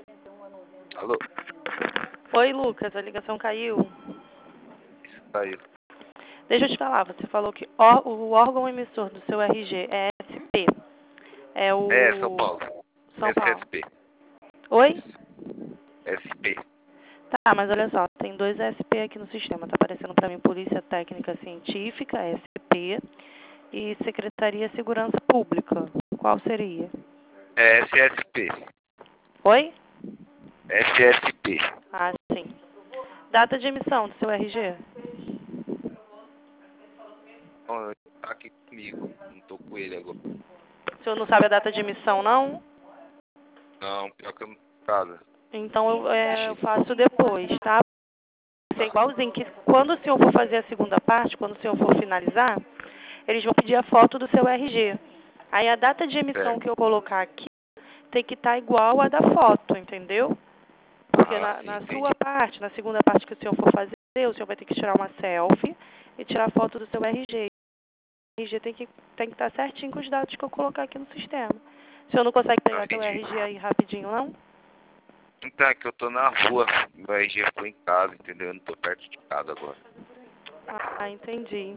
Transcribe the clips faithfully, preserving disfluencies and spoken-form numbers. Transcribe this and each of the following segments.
Alô? Oi, Lucas, a ligação caiu. Isso caiu. Deixa eu te falar, você falou que ó- o órgão emissor do seu R G é S P. É o... É, São Paulo. São Paulo. S S P. Oi? S P. Tá, mas olha só, tem dois S P aqui no sistema. Tá aparecendo pra mim Polícia Técnica Científica, S P, e Secretaria de Segurança Pública. Qual seria? É S S P. Oi? S S P. Ah, sim. Data de emissão do seu R G? Ó, tá aqui comigo. Não tô com ele agora. O senhor não sabe a data de emissão, não? Não, pior que eu não tô em casa. Então eu, é, eu faço depois, tá? Ser igualzinho, que quando o senhor for fazer a segunda parte, quando o senhor for finalizar, eles vão pedir a foto do seu R G. Aí a data de emissão Certo. que eu colocar aqui tem que estar igual à da foto, entendeu? Porque Ah, na, sim, na entendi. sua parte, na segunda parte que o senhor for fazer, o senhor vai ter que tirar uma selfie e tirar a foto do seu R G. O R G tem que, tem que estar certinho com os dados que eu colocar aqui no sistema. O senhor não consegue Ah, pegar seu entendi. R G aí rapidinho, não? Então é que eu tô na rua. Meu R G ficou em casa, entendeu? Eu não tô perto de casa agora. Ah, entendi.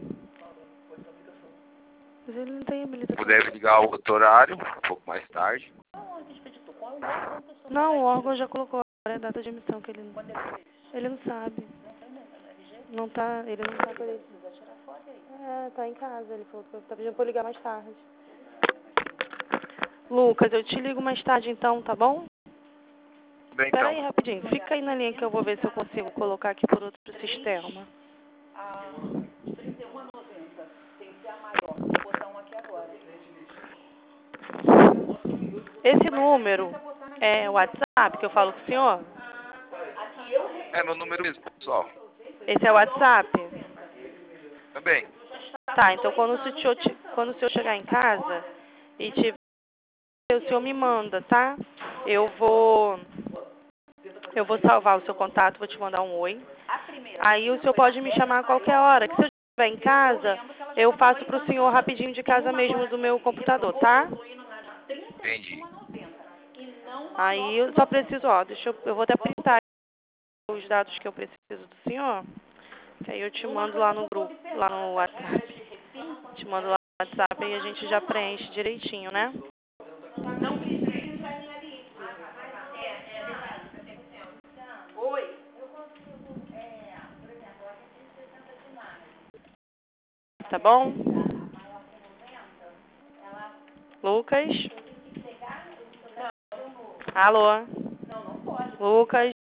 Mas ele não tem Se habilitação. puder ligar o outro horário, um pouco mais tarde. Não, o órgão já colocou a data de emissão que ele não... Ele não sabe. Não tá, ele não tá com ele. É, tá em casa. Ele falou que tá pedindo pra eu ligar mais tarde. Lucas, eu te ligo mais tarde então, tá bom? Bem, Espera então. aí rapidinho. Fica aí na linha que eu vou ver se eu consigo colocar aqui por outro sistema. Esse número é o WhatsApp que eu falo com o senhor? É meu número mesmo, pessoal. Esse é o WhatsApp? Também. Tá, então quando o senhor, te- quando o senhor chegar em casa e tiver, o senhor me manda, tá? Eu vou, eu vou salvar o seu contato, vou te mandar um oi. Aí o senhor pode me chamar a qualquer hora, que se eu estiver em casa, eu faço pro senhor rapidinho de casa mesmo do meu computador, tá? Entendi. Aí eu só preciso, ó, deixa eu, eu vou até printar os dados que eu preciso do senhor, que aí eu te mando lá no grupo, lá no WhatsApp. Te mando lá no WhatsApp e a gente já preenche direitinho, né? Tá bom? Lucas? Alô? Lucas?